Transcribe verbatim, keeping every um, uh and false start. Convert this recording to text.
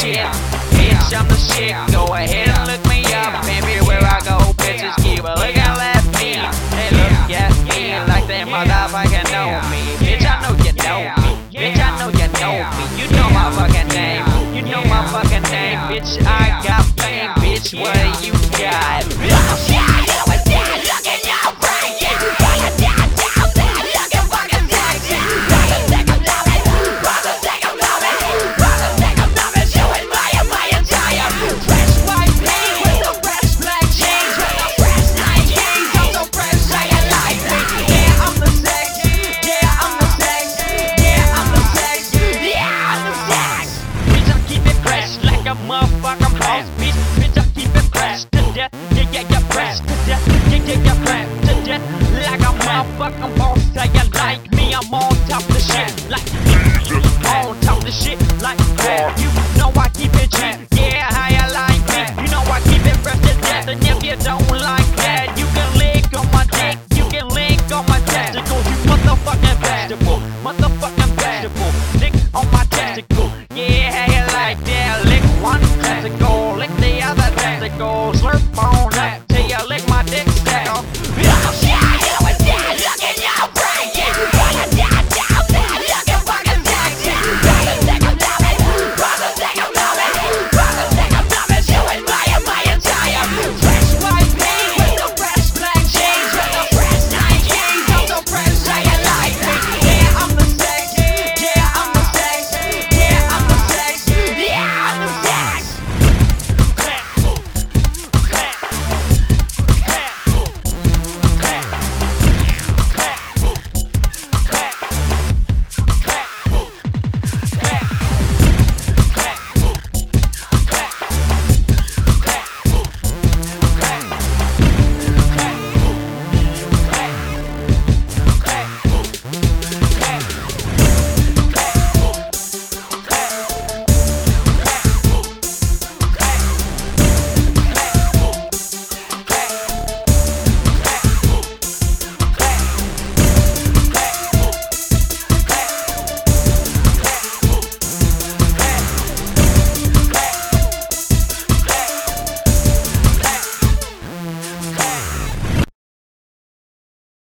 shit. Bitch, I'm the shit. Go ahead and look me up. Everywhere I go, bitches keep a looking at me. They look at me like they motherfucking know me. Bitch, I know you know me. Bitch, I know you know me. You know my fucking name. You know my fucking name. Bitch, I got fame. Bitch, what you got? Motherfucker boss, bitch, bitch, I keep it crashed to death. Yeah, yeah, yeah, crashed to death. Yeah, yeah, yeah, crashed to death. Like a motherfucking boss, say you like me, I'm on top of the shit. Like, on top of the shit, like that. You know I keep it G.